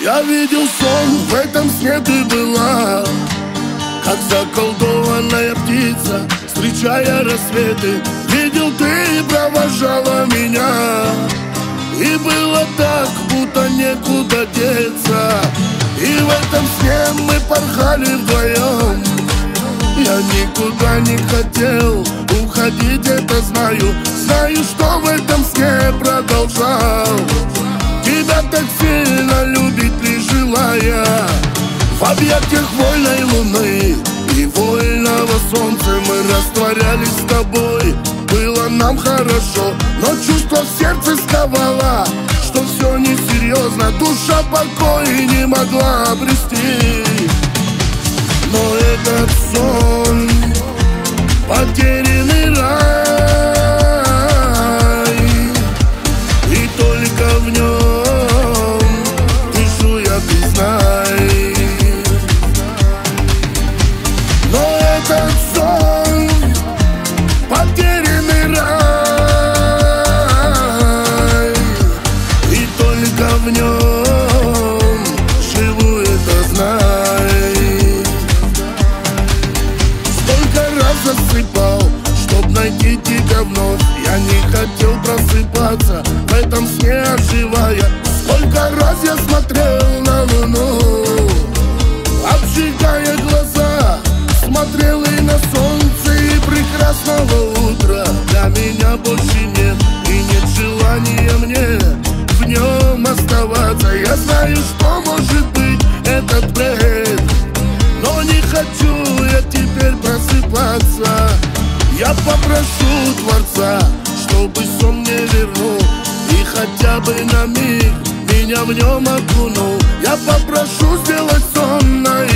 Я видел сон, в этом сне ты была, как заколдованная птица, встречая рассветы. Видел, ты провожала меня, и было так, будто некуда деться. И в этом сне мы порхали вдвоем. Я никуда не хотел уходить, это знаю. Знаю, что в этом сне продолжал тебя так сильно любить, лишь желая. В объятиях вольной луны и вольного солнца мы растворялись с тобой. Было нам хорошо, но чувство в сердце сковало, что все несерьезно, душа покоя не могла обрести. Но этот сон — потерянный рай, и только в нем дышу я, ты знай. Но этот сон — потерянный рай, и только в нем живу, это знай. Засыпал, чтоб найти тебя вновь. Я не хотел просыпаться, в этом сне оживая. Сколько раз я смотрел на луну, обжигая глаза, смотрел и на солнце, и прекрасного утра для меня больше нет, и нет желания мне в нем оставаться. Я знаю, что может быть этот бред, но не хочу я теперь просыпаться. Я попрошу Творца, чтобы сон мне вернул, и хотя бы на миг меня в нем окунул. Я попрошу сделать сон наяву.